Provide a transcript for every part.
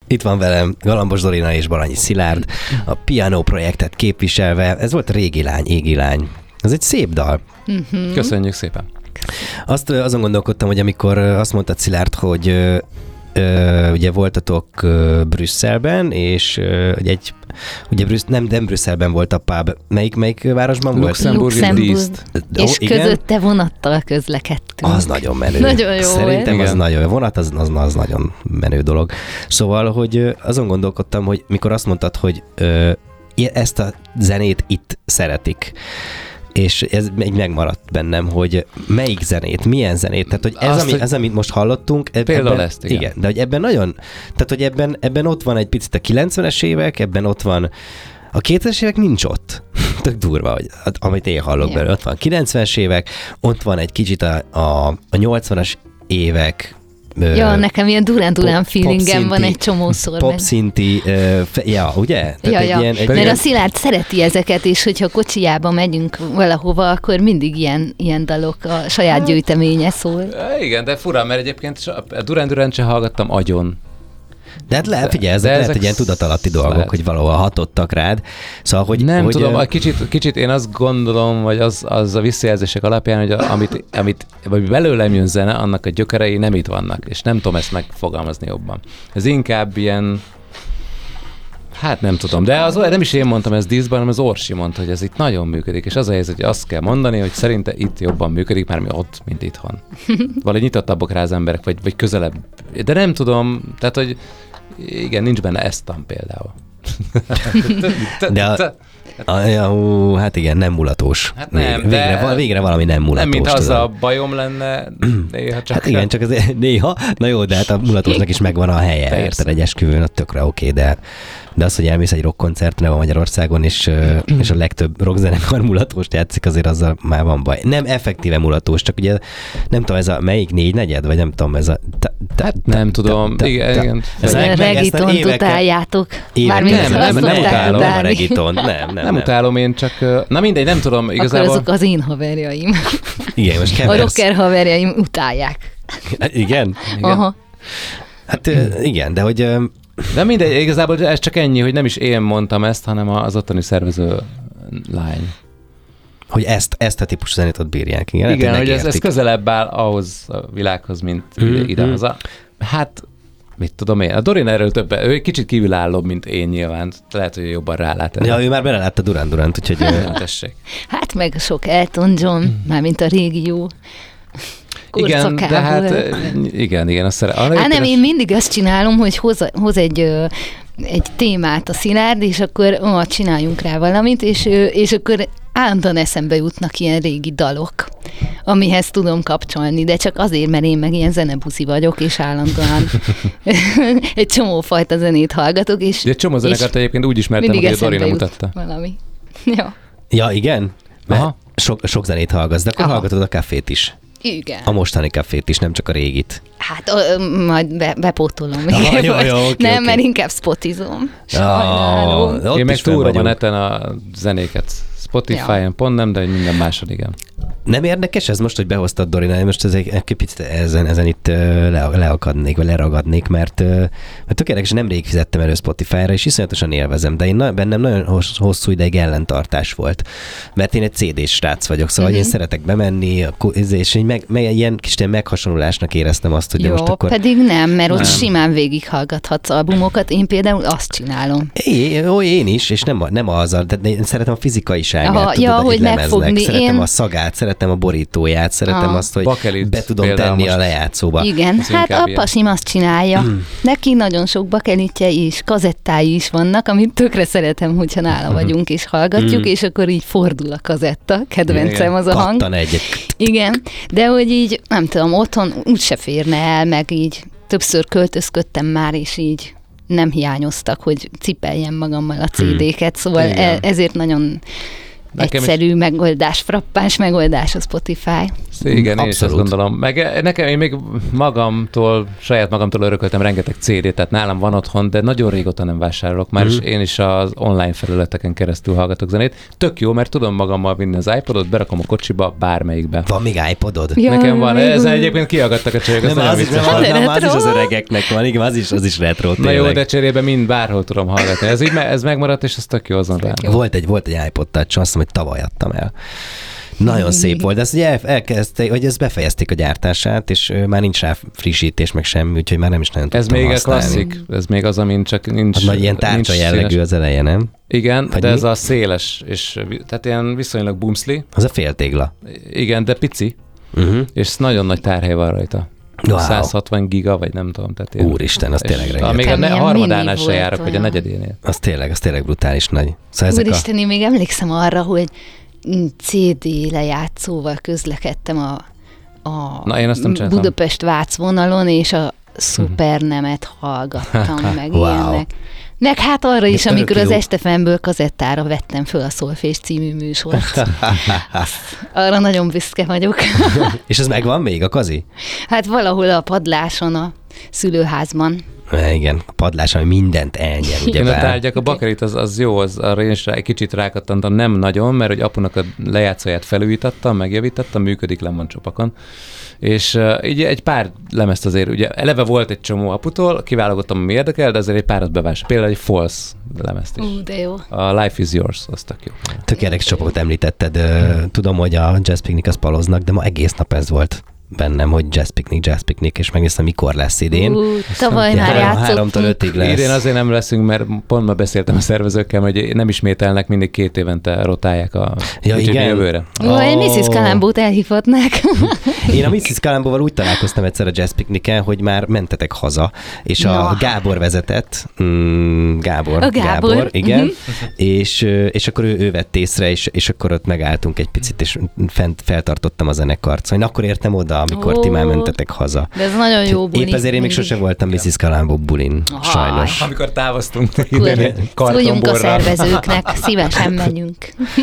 Itt van velem Galambos Dorina és Baranyi Szilárd, a Piano projektet képviselve. Ez volt a Régi lány, égi lány. Ez egy szép dal. Köszönjük szépen. Azon gondolkodtam, hogy amikor azt mondtad, Szilárd, hogy ugye voltatok Brüsszelben, és ugye nem Brüsszelben volt a pub. Melyik városban volt? Luxemburg. És közötte vonattal közlekedtünk. Az nagyon menő. Nagyon jó. Szerintem volt. az nagyon jó. Vonat az nagyon menő dolog. Szóval, hogy azon gondolkodtam, hogy mikor azt mondtad, hogy ezt a zenét itt szeretik, és ez még megmaradt bennem, hogy melyik zenét, milyen zenét, tehát hogy ez, amit most hallottunk, például ezt, igen, de hogy ebben nagyon, tehát hogy ebben ott van egy picit a 90-es évek, ebben ott van a 2000-es évek nincs ott. Tök durva, hogy amit én hallok belőle. Ott van a 90-es évek, ott van egy kicsit a 80-as évek. Ja, nekem ilyen Durán feelingem van egy csomószor. Popszinti, ugye? Ja. Mert a Szilárd szereti ezeket, és hogyha kocsijába megyünk valahova, akkor mindig ilyen dalok, a saját gyűjteménye szól. Igen, de fura, mert egyébként a Durán se hallgattam agyon. De hát figyelj, ezek lehet egy ilyen tudatalatti dolgok, hogy valahol hatottak rád. Szóval, hogy... Nem tudom, kicsit én azt gondolom, vagy az a visszajelzések alapján, hogy amit vagy belőlem jön zene, annak a gyökerei nem itt vannak, és nem tudom ezt megfogalmazni jobban. Ez inkább ilyen, hát nem tudom, de nem is én mondtam ezt díszben, hanem az Orsi mondta, hogy ez itt nagyon működik, és az a helyzet, hogy azt kell mondani, hogy szerinte itt jobban működik, már mi ott, mint itthon. Valahogy nyitottabbak rá az emberek, vagy közelebb. De nem tudom, tehát, hogy igen, nincs benne Esztam például. De hát igen, nem mulatós. Hát nem, végre valami nem mulatós. Nem, mintha az a bajom lenne, néha csak... Hát igen, csak az néha, na jó, de hát a mulatósnak is megvan a helye, érted, egy esküvőn, ott tökre oké, de az, hogy elmész egy rockkoncertre a Magyarországon, és a legtöbb rockzenekar mulatóst játszik, azért azzal már van baj. Nem effektíve mulatós, csak ugye nem tudom, ez a melyik 4/4, vagy nem tudom, ez a... Nem tudom, igen. Regitont utáljátok. Nem utálom a regiton. Nem utálom, én csak... Na mindegy, nem tudom, igazából... Akkor azok az én haverjaim. Igen, most keversz. A rocker haverjaim utálják. Igen? Aha. Hát igen, de hogy... De mindegy, igazából ez csak ennyi, hogy nem is én mondtam ezt, hanem az ottani szervező lány. Hogy ezt a típusú zenét ott bírják. Igen, hogy ez közelebb áll ahhoz a világhoz, mint idehaza. Hát, mit tudom én, a Dorina erről többen, ő egy kicsit kívülállóbb, mint én nyilván. Lehet, hogy jobban rálát. Ja, ő már belelátta Duran-Durant, úgyhogy... tessék. Hát meg sok Elton John, mármint a régi jó. Igen, de hát igen, azt szeretem. Nem, én mindig azt csinálom, hogy hoz egy témát a Szilárd, és akkor csináljunk rá valamit, és akkor állandóan eszembe jutnak ilyen régi dalok, amihez tudom kapcsolni, de csak azért, mert én meg ilyen zenebuzi vagyok, és állandóan egy csomó fajta zenét hallgatok, és... De egy csomó zenekart egyébként úgy ismertem, hogy a Dorina mutatta. Valami. Ja, igen? Mert sok zenét hallgatsz, de akkor hallgatod a Cafét is. Igen. A mostani Cafét is, nem csak a régit. Hát majd bepótolom. Nem, mert inkább spotizom. Én meg túlra van neten a zenéket. Spotify-on pont nem, de minden máson igen. Nem érdekes ez most, hogy behoztad, Dorina? Most egy picit ezen itt leakadnék, vagy leragadnék, mert tök érdekes, nemrég fizettem elő Spotify-ra, és iszonyatosan élvezem, de bennem nagyon hosszú ideig ellentartás volt, mert én egy CD-s srác vagyok, szóval én szeretek bemenni, és ilyen kis meghasonlulásnak éreztem azt, hogy jó, most akkor... pedig nem, mert ott simán végighallgathatsz albumokat, én például azt csinálom. Én is, és nem azzal, de én szeretem a fizikaiságát, hogy megfogni. Szeretem a szagát, szeretem a borítóját, szeretem azt, hogy Bakelit be tudom tenni a lejátszóba. Igen, hát a pasim azt csinálja. Neki nagyon sok bakelitje és kazettái is vannak, amit tökre szeretem, hogyha nála vagyunk és hallgatjuk, és akkor így fordul a kazetta, kedvencem az a hang. Kattan egyet. Igen, de hogy így, nem tudom, otthon úgyse férne el, meg így többször költözködtem már, és így nem hiányoztak, hogy cipeljem magammal a CD-ket, szóval ezért nagyon egyszerű megoldás, frappáns megoldás a Spotify. Igen, én is ezt Abszolút. gondolom. Meg nekem én még saját magamtól örököltem rengeteg CD-t, tehát nálam van otthon, de nagyon régóta nem vásárolok. Már is én is az online felületeken keresztül hallgatok zenét. Tök jó, mert tudom magammal vinni az iPodot, berakom a kocsiba, bármelyikbe. Van még iPodod? Ja, Nekem van, ezzel egyébként kihallgattak a csajok, ez nagyon vicces. Az is az öregeknek van, igen, az is retro. Na jó, de cserébe mind bárhol tudom hallgatni. Ez megmaradt, és ez tök jó azon rá. Volt egy iPod Touch, azt hiszem, hogy tavaly adtam el. Nagyon szép volt, de ezt ugye elkezdték, hogy ezt befejezték a gyártását, és már nincs rá frissítés, meg semmi, úgyhogy már nem is nagyon Ez tudtam még használni. a klasszik, ez még az, amin csak nincs... Az nagy ilyen tárcsa jellegű színes. az eleje, nem? Igen, Vagy de mi? ez a széles, és tehát ilyen viszonylag bumszli. Az a féltégla. Igen, de pici, és nagyon nagy tárhely van rajta. Wow. 160 giga, vagy nem tudom. Tehát ilyen. Úristen, az tényleg És rengeteg. még Nekem a ilyen harmadánál mini se volt járok, vagy a olyan. negyedénél. Az tényleg brutális nagy. Szóval ezek Úristen, én még emlékszem arra, hogy CD lejátszóval közlekedtem a Na, én azt nem csináltam. Budapest-Vác vonalon, és a Szupernemet hallgattam, meg Wow. ilyenek. Meg hát arra is, örök amikor az jó. Estefemből kazettára vettem föl a Szolfés című műsort. Arra nagyon büszke vagyok. És ez megvan még, a kazi? Hát valahol a padláson a szülőházban. Igen, a padlás, ami mindent elnyer, ugye Én a tárgyak, a bakarit az jó, arra én is egy kicsit rákattantam, nem nagyon, mert hogy apunak a lejátszóját felújítottam, megjavítottam, működik Lemon csopakon. És így egy pár lemezt azért, ugye eleve volt egy csomó aputól, kiválogattam, ami érdekel, de azért egy párat bevásároltam. Például egy False lemezt is. De jó. A Life is Yours, az tök jó. Tök érdekes csoportot említetted. Tudom, hogy a Jazz Picnic az paloznak, de ma egész nap ez volt bennem, hogy Jazz Picnic, és megnéztem, mikor lesz idén. Tavaly már játszottunk. 3-tól 5-ig lesz. Idén azért nem leszünk, mert pont ma beszéltem a szervezőkkel, hogy nem ismételnek, mindig 2 évente rotálják Ja, úgyhogy igen. jövőre. Jó, egy Mrs. Kalambót elhívhatnák. Én a Mrs. Kalambóval úgy találkoztam egyszer a Jazz Picnicen, hogy már mentetek haza, és a Na. Gábor vezetett, Gábor, A Gábor. igen, és akkor ő vett észre, és akkor ott megálltunk egy picit, és fent feltartottam a zenekart. Szóval én akkor értem oda, amikor ti már mentetek haza. De ez nagyon jó buli. Épp ezért én még sose voltam Mrs. Kalambó bulin, sajnos. Amikor távoztunk, Akkor szóljunk a kartonborral. szervezőknek, szívesen megyünk.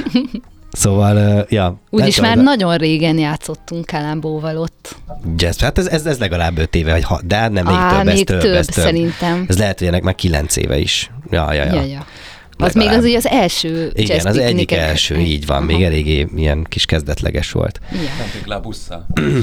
Szóval, ja. Úgyis nem már tudom, nagyon régen játszottunk Kalambóval ott. Jazz, hát ez legalább 5 éve, vagy de nem, még több, ez több. Szerintem. Ez lehet, hogy ennek már 9 éve is. Ja. Az Legalább. még az első Igen, jazz az egyik piknikek. első, így van, még eléggé ilyen kis kezdetleges volt. Igen. Mentünk le a busszal.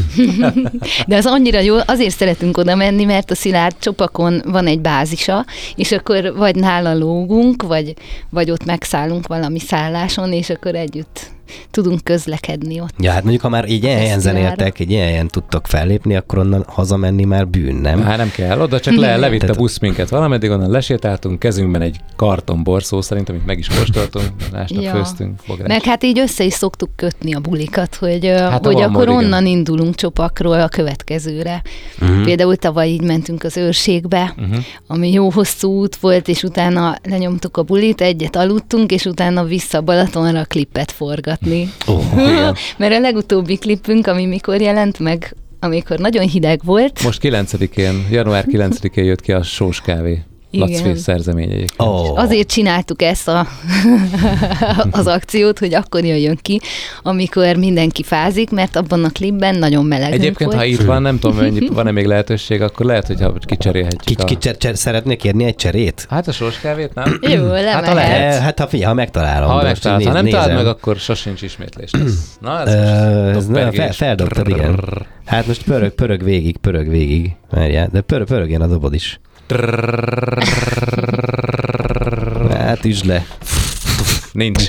De az annyira jó, azért szeretünk oda menni, mert a Szilárd csopakon van egy bázisa, és akkor vagy nála lógunk, vagy ott megszállunk valami szálláson, és akkor együtt tudunk közlekedni ott. Ja, hát mondjuk, ha már így ilyen helyen Fesztiválra. zenéltek, egy ilyen helyen tudtok fellépni, akkor onnan hazamenni már bűn, nem? Hát nem kell, oda csak levitt a Tehát- busz minket valameddig, onnan lesétáltunk, kezünkben egy kartonbor szó szerint, amit meg is kóstoltunk, másnap Ja. főztünk, bogrács. Meg hát így össze is szoktuk kötni a bulikat, hogy, Hát, hogy van akkor mód, igen. onnan indulunk csopakról a következőre. Például tavaly így mentünk az Őrségbe, ami jó hosszú út volt, és utána lenyomtuk a bulit, egyet aludtunk, és utána vissza Balatonra a klippet forgatni. Igen. Mert a legutóbbi klippünk, ami mikor jelent meg, amikor nagyon hideg volt. Most 9-én, január 9-én jött ki a Sós kávé. Igen. Lacfé szerzemény egyébként. Azért csináltuk ezt az akciót, hogy akkor jöjjön ki, amikor mindenki fázik, mert abban a klipben nagyon melegünk Egyébként, volt. ha itt van, nem tudom, hogy van-e még lehetőség, akkor lehet, hogy kicserélhetjük. Szeretnék kérni egy cserét? Hát a Sós kávét, nem? Jó, Hát, ha lemehet. lehet. Hát ha megtalálom. Ha de megtalálod, most ha nem találod nézem. meg, akkor sosincs ismétlés lesz. Na, ez Ez most dobpergés. feldobtad, igen. Hát most pörög végig. Várjál, de pörögjen a dobod is. Hát üsd le. Nincs.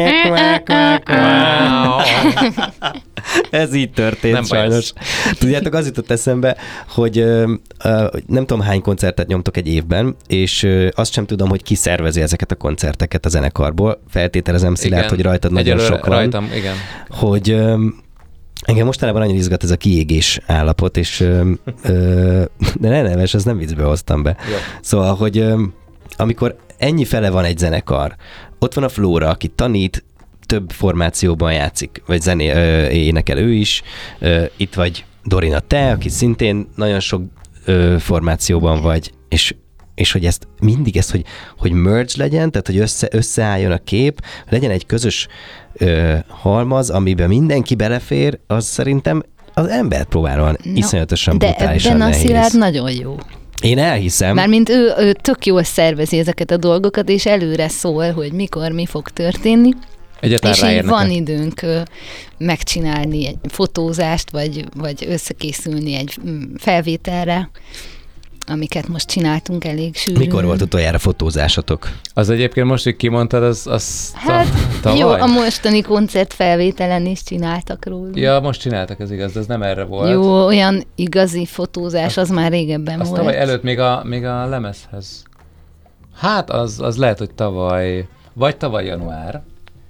Ez így történt Nem baj sajnos. Tudjátok, az jutott eszembe, hogy nem tudom hány koncertet nyomtok egy évben, és azt sem tudom, hogy ki szervezi ezeket a koncerteket a zenekarból. Feltételezem, Szilárd, Igen. hogy rajtad nagyon Egyelőre sok van. Rajtam, igen. Hogy engem mostanában nagyon izgat ez a kiégés állapot, és de ne neves, ezt nem viccből hoztam be. Jó. Szóval, hogy amikor ennyi fele van egy zenekar, ott van a Flóra, aki tanít, több formációban játszik, vagy énekel ő is, itt vagy Dorina, te, aki szintén nagyon sok formációban vagy, és és hogy ezt mindig hogy merge legyen, tehát hogy összeálljon a kép, legyen egy közös halmaz, amiben mindenki belefér, az szerintem az embert próbálóan iszonyatosan brutálisan nehéz. De ebben a Szilárd nagyon jó. Én elhiszem. Mármint ő tök jól szervezi ezeket a dolgokat, és előre szól, hogy mikor mi fog történni. Egyáltalán és így van időnk megcsinálni egy fotózást, vagy összekészülni egy felvételre, amiket most csináltunk elég sűrűn. Mikor volt utoljára fotózásatok? Az egyébként most, hogy kimondtad, az tavaly? Jó, a mostani koncert felvételen is csináltak róla. Ja, most csináltak, ez igaz, de ez nem erre volt. Jó, olyan igazi fotózás, az már régebben volt. Tavaly előtt még a lemezhez. Hát az lehet, hogy tavaly január.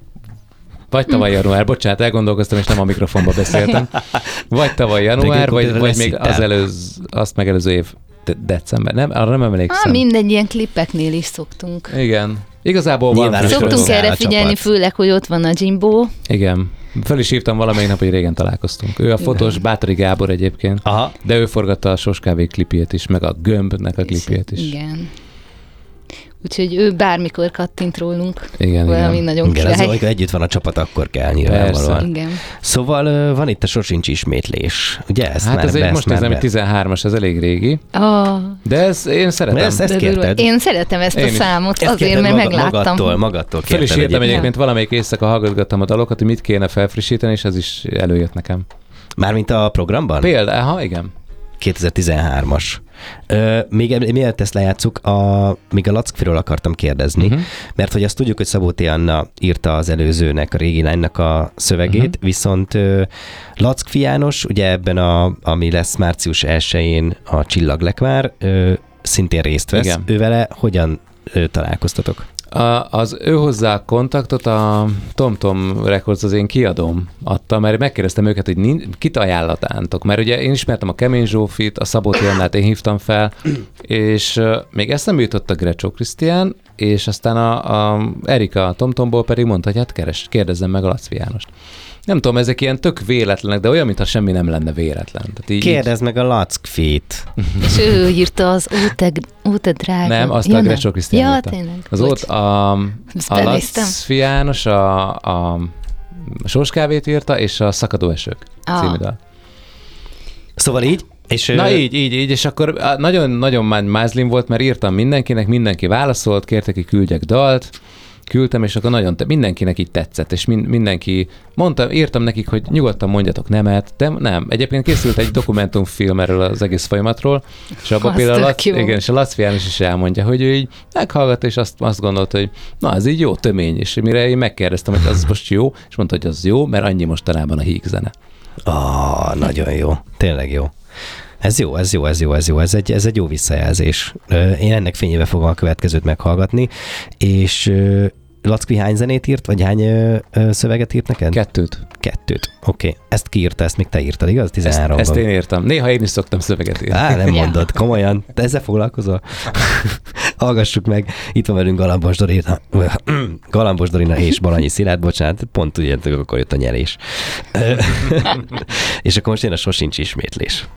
Bocsánat, elgondolkoztam, és nem a mikrofonba beszéltem. Vagy tavaly január, vagy még azt megelőző év december. Nem, arra nem emlékszem. Mindegy, ilyen klippeknél is szoktunk. Igen. Igazából van. Szoktunk erre figyelni, főleg, hogy ott van a Jimbo. Igen. Fel is hívtam valamelyik nap, hogy régen találkoztunk. Ő a fotós, Bátori Gábor egyébként. Aha. De ő forgatta a Soskávé klipjét is, meg a Gömbnek a klipjét is. Igen. Úgyhogy ő bármikor kattint rólunk. Igen, valami nagyon király. Igen, amikor együtt van a csapat, akkor kell nyilvánvalóan. Igen. Szóval van itt a sosincs ismétlés. Ugye ezt hát ez most nézem, hogy 13-as, ez elég régi. De én szeretem. Ezt kérted? Én szeretem ezt a számot, azért, mert megláttam. Magadtól fel is írtam egyébként valamelyik éjszaka, hallgatgattam a dalokat, hogy mit kéne felfrissíteni, és ez is előjött nekem. Mármint a programban? Például, igen. 2013-as. Még mielőtt ezt lejátszuk, még a Lackfiról akartam kérdezni, mert hogy azt tudjuk, hogy Szabó T. Anna írta az előzőnek, a régi lánynak a szövegét, viszont Lackfi János, ugye ebben ami lesz március 1-én a Csillaglekvár, szintén részt vesz. Igen. Ővele hogyan találkoztatok? Az ő hozzá a kontaktot a TomTom Records, az én kiadóm adta, mert megkérdeztem őket, hogy kit ajánlatántok, mert ugye én ismertem a Kemény Zsófit, a Szabó T. Annát én hívtam fel, és még eszembe jutott a Grecsó Krisztián, és aztán a Erika a TomTomból pedig mondta, hogy hát kérdezzem meg a Lackfi Jánost. Nem tudom, ezek ilyen tök véletlenek, de olyan, mintha semmi nem lenne véletlen. Kérdezd meg a Lackfit. És ő írta az Ó, te drága. Nem, azt a Grecsó Krisztián írta. Tényleg. Az a Lackfi János, a Soskávét írta, és a Szakadó esők című dal. Szóval így? És na így, és akkor nagyon mázlim volt, mert írtam mindenkinek, mindenki válaszolt, kértek, hogy küldjek dalt, küldtem, és akkor mindenkinek így tetszett, és mindenki írtam nekik, hogy nyugodtan mondjatok nemet, de nem. Egyébként készült egy dokumentumfilm erről az egész folyamatról, és abban például és a Lackfi János is elmondja, hogy ő így meghallgatta, és azt gondolta, hogy na, ez így jó tömény, és mire én megkérdeztem, hogy az most jó, és mondta, hogy az jó, mert annyi mostanában a híg zene. Nagyon jó. Tényleg jó. Ez egy jó visszajelzés. Én ennek fényébe fogom a következőt meghallgatni, és Lackfi hány zenét írt, vagy hány szöveget írt neked? 2. Oké. Ezt ki írta, ezt még te írtad, igaz? 13-ban. Ezt én írtam. Néha én is szoktam szöveget írni. Nem mondod, komolyan. Te ezzel foglalkozol? Hallgassuk meg. Itt van velünk Galambos Dorina és Balanyi Szilárd, bocsánat, pont tudjátok, akkor jött a nyerés. És akkor most jön a sosincs ismétlés.